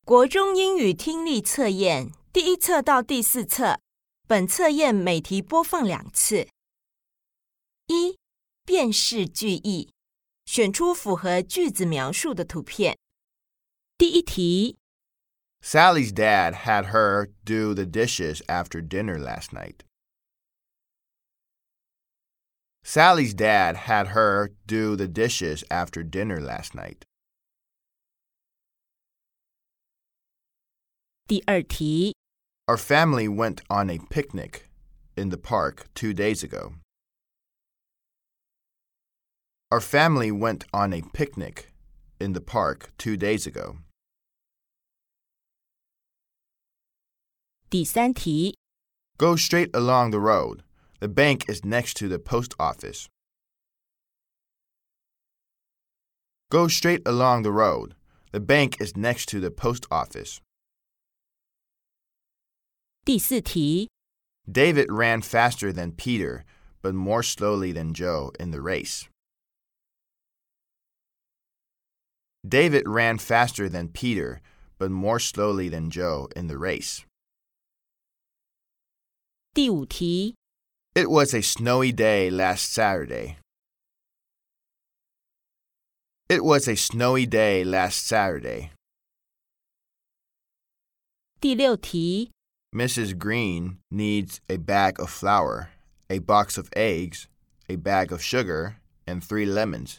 国中英语听力测验第1册到第4册，本测验每题播放2次。1. 辨识句意，选出符合句子描述的图片。第1题 Sally's dad had her do the dishes after dinner last night. Sally's dad had her do the dishes after dinner last night. 第2题 Our family went on a picnic in the park 2 days ago. Our family went on a picnic in the park 2 days ago. 第3题 Go straight along the road. The bank is next to the post office. Go straight along the road. The bank is next to the post office. 第4题 David ran faster than Peter, but more slowly than Joe in the race. David ran faster than Peter, but more slowly than Joe in the race. 第5题 It was a snowy day last Saturday. It was a snowy day last Saturday. 第6题 Mrs. Green needs a bag of flour, a box of eggs, a bag of sugar, and 3 lemons.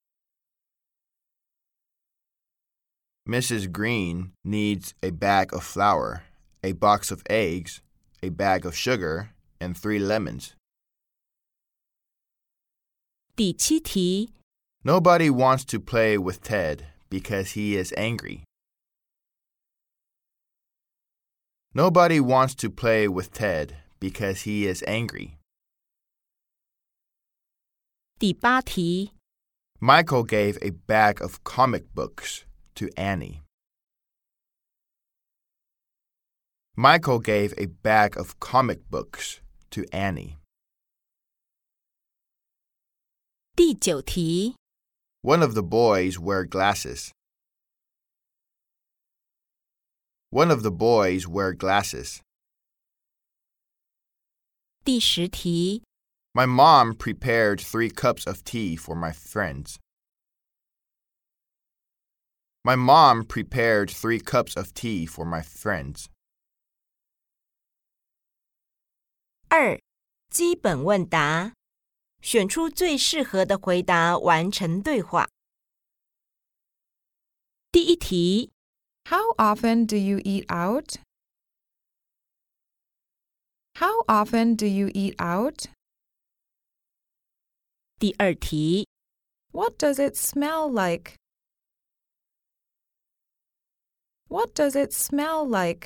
Mrs. Green needs a bag of flour, a box of eggs, a bag of sugar, and 3 lemons. 第7题 Nobody wants to play with Ted because he is angry. Nobody wants to play with Ted because he is angry. 第8题 Michael gave a bag of comic books to Annie. Michael gave a bag of comic books to Annie. 第9题 One of the boys wear glasses. One of the boys wear glasses. 第10题 My mom prepared 3 cups of tea for my friends. My mom prepared 3 cups of tea for my friends. 2. 基本问答，选出最适合的回答，完成对话。第1题 How often do you eat out? How often do you eat out? 第2题 What does it smell like? What does it smell like?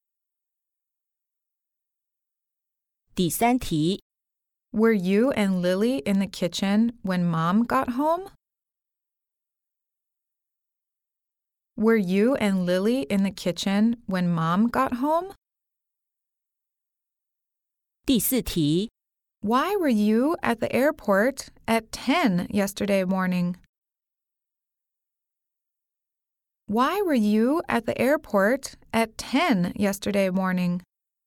第3题 Were you and Lily in the kitchen when Mom got home? Were you and Lily in the kitchen when Mom got home? 第4题 Why were you at the airport at 10 yesterday morning? Why were you at the airport at 10 yesterday morning?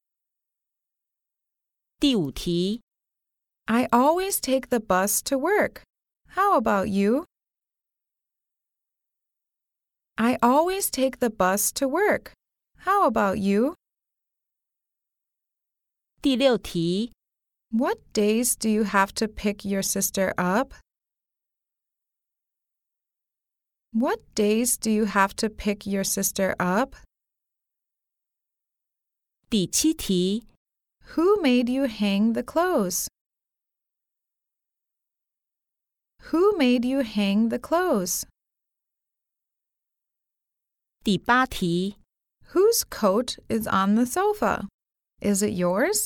第5题 I always take the bus to work. How about you? I always take the bus to work. How about you? 第6题 What days do you have to pick your sister up? What days do you have to pick your sister up? 第7题 Who made you hang the clothes? Who made you hang the clothes? 第8题 Whose coat is on the sofa? Is it yours?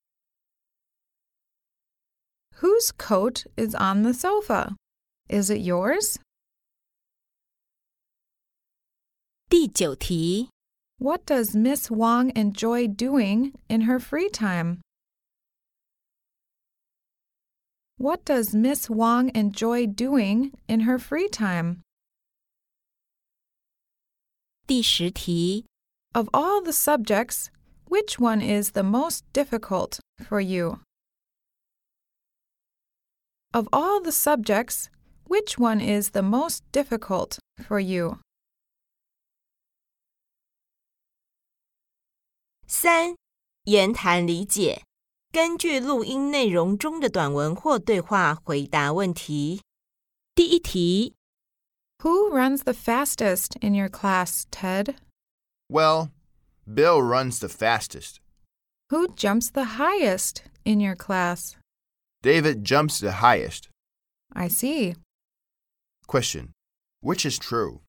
Whose coat is on the sofa? Is it yours? 第9题 What does Miss Wong enjoy doing in her free time? What does Miss Wong enjoy doing in her free time? 第10题， Of all the subjects, which one is the most difficult for you? Of all the subjects, which one is the most difficult for you? 3. 言谈理解，根据录音内容中的短文或对话回答问题。第1题， Who runs the fastest in your class, Ted? Well, Bill runs the fastest. Who jumps the highest in your class? David jumps the highest. I see. Question. Which is true?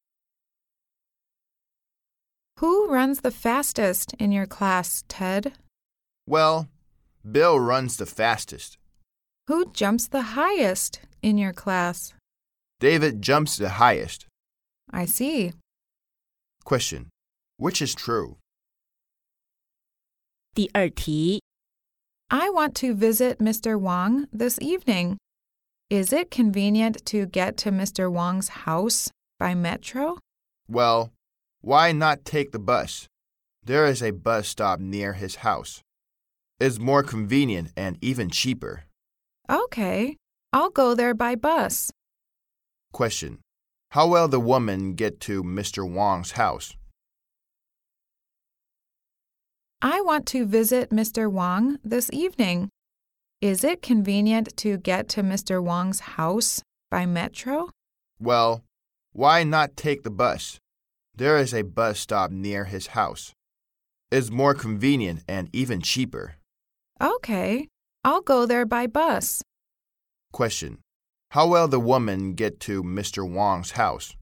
Who runs the fastest in your class, Ted? Well, Bill runs the fastest. Who jumps the highest in your class? David jumps the highest. I see. Question. Which is true? 第2题， I want to visit Mr. Wang this evening. Is it convenient to get to Mr. Wang's house by metro? Well, why not take the bus? There is a bus stop near his house. It's more convenient and even cheaper. Okay, I'll go there by bus. Question. How will the woman get to Mr. Wang's house? I want to visit Mr. Wang this evening. Is it convenient to get to Mr. Wang's house by metro? Well, why not take the bus? There is a bus stop near his house. It's more convenient and even cheaper. Okay, I'll go there by bus. Question. How will the woman get to Mr. Wang's house?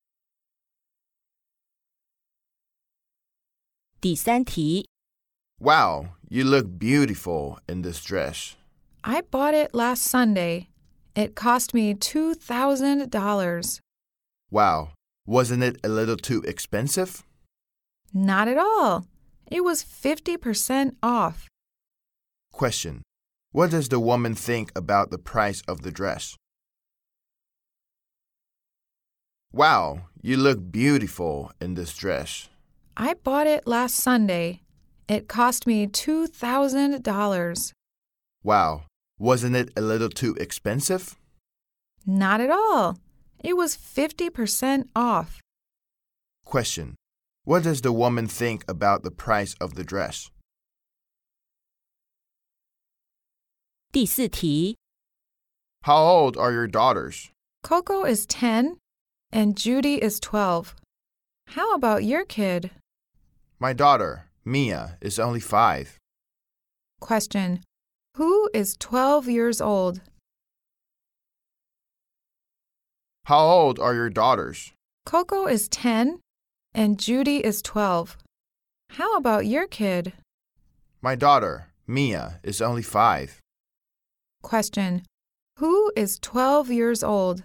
第3题， Wow, you look beautiful in this dress. I bought it last Sunday. It cost me $2,000. Wow, wasn't it a little too expensive? Not at all. It was 50% off. Question. What does the woman think about the price of the dress? Wow, you look beautiful in this dress. I bought it last Sunday. It cost me $2,000. Wow, wasn't it a little too expensive? Not at all. It was 50% off. Question. What does the woman think about the price of the dress? 第4题， How old are your daughters? Coco is 10 and Judy is 12. How about your kid? My daughter, Mia, is only 5. Question. Who is 12 years old? How old are your daughters? Coco is 10 and Judy is 12. How about your kid? My daughter, Mia, is only 5. Question. Who is 12 years old?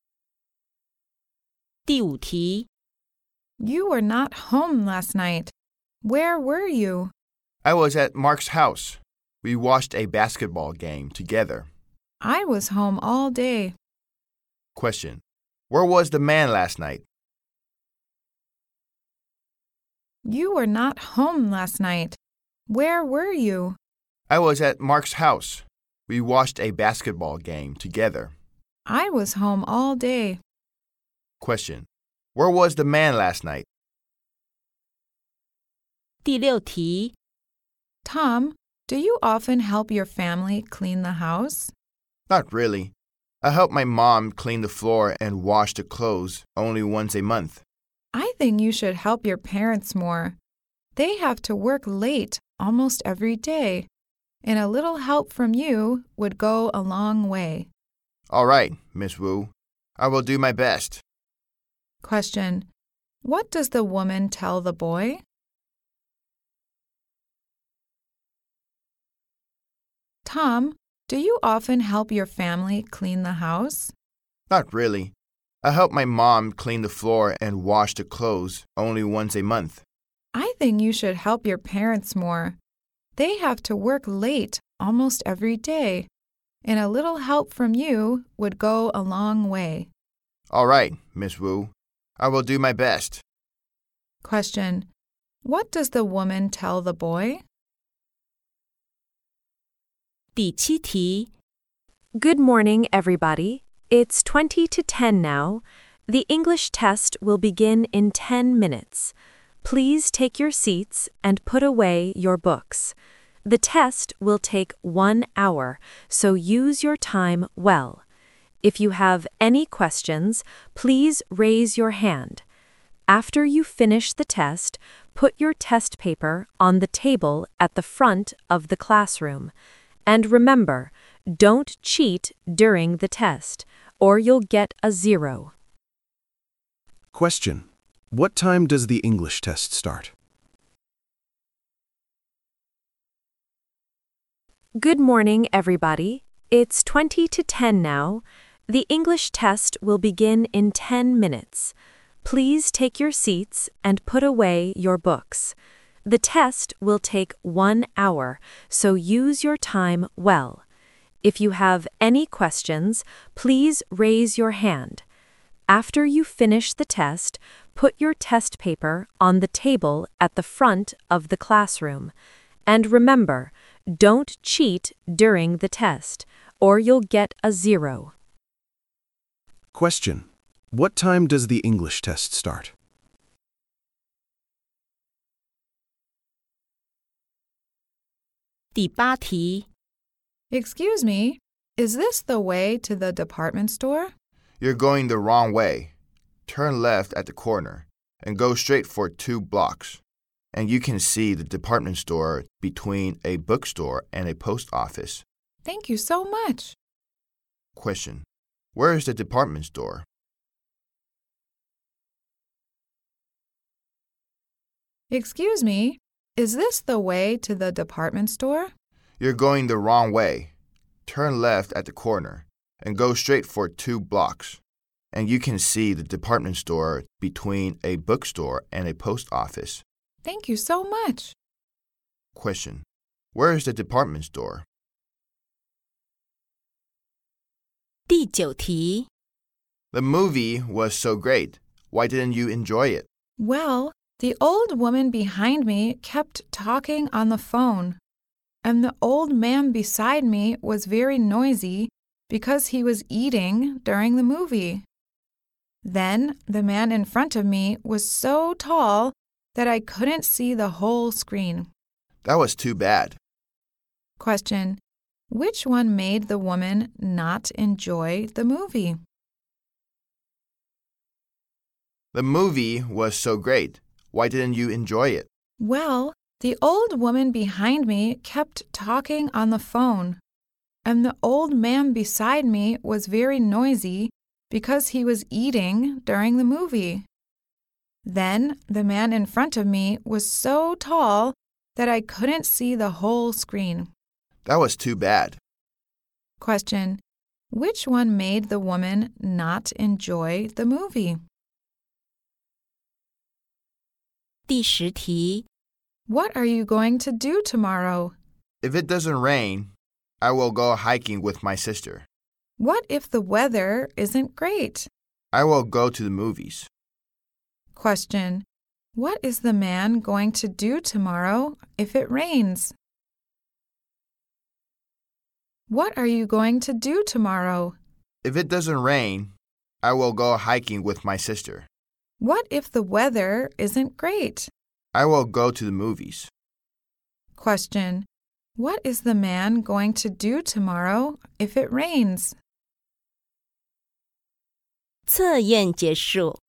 第5题， You were not home last night. Where were you? I was at Mark's house. We watched a basketball game together. I was home all day. Question. Where was the man last night? You were not home last night. Where were you? I was at Mark's house. We watched a basketball game together. I was home all day. Question. Where was the man last night? 第6题， Tom, do you often help your family clean the house? Not really. I help my mom clean the floor and wash the clothes only once a month. I think you should help your parents more. They have to work late almost every day, and a little help from you would go a long way. All right, Miss Wu. I will do my best. Question. What does the woman tell the boy? Tom, do you often help your family clean the house? Not really. I help my mom clean the floor and wash the clothes only once a month. I think you should help your parents more. They have to work late almost every day, and a little help from you would go a long way. All right, Miss Wu. I will do my best. Question. What does the woman tell the boy? 第7题 Good morning, everybody. It's 20 to 10 now. The English test will begin in 10 minutes. Please take your seats and put away your books. The test will take 1 hour, so use your time well. If you have any questions, please raise your hand. After you finish the test, put your test paper on the table at the front of the classroom. And remember, don't cheat during the test, or you'll get a 0. Question. What time does the English test start? Good morning, everybody. It's 20 to 10 now. The English test will begin in 10 minutes. Please take your seats and put away your books. The test will take 1 hour, so use your time well. If you have any questions, please raise your hand. After you finish the test, put your test paper on the table at the front of the classroom. And remember, don't cheat during the test, or you'll get a 0. Question. What time does the English test start? 第8题 Excuse me, is this the way to the department store? You're going the wrong way. Turn left at the corner and go straight for 2 blocks. And you can see the department store between a bookstore and a post office. Thank you so much. Question. Where is the department store? Excuse me, is this the way to the department store? You're going the wrong way. Turn left at the corner and go straight for 2 blocks. And you can see the department store between a bookstore and a post office. Thank you so much. Question. Where is the department store? 第9题 The movie was so great. Why didn't you enjoy it? Well, the old woman behind me kept talking on the phone, and the old man beside me was very noisy because he was eating during the movie. Then the man in front of me was so tall that I couldn't see the whole screen. That was too bad. Question. Which one made the woman not enjoy the movie? The movie was so great. Why didn't you enjoy it? Well, the old woman behind me kept talking on the phone, and the old man beside me was very noisy because he was eating during the movie. Then the man in front of me was so tall that I couldn't see the whole screen. That was too bad. Question. Which one made the woman not enjoy the movie? 第10题 What are you going to do tomorrow? If it doesn't rain, I will go hiking with my sister. What if the weather isn't great? I will go to the movies. Question. What is the man going to do tomorrow if it rains? What are you going to do tomorrow? If it doesn't rain, I will go hiking with my sister. What if the weather isn't great? I will go to the movies. Question. What is the man going to do tomorrow if it rains? 测验结束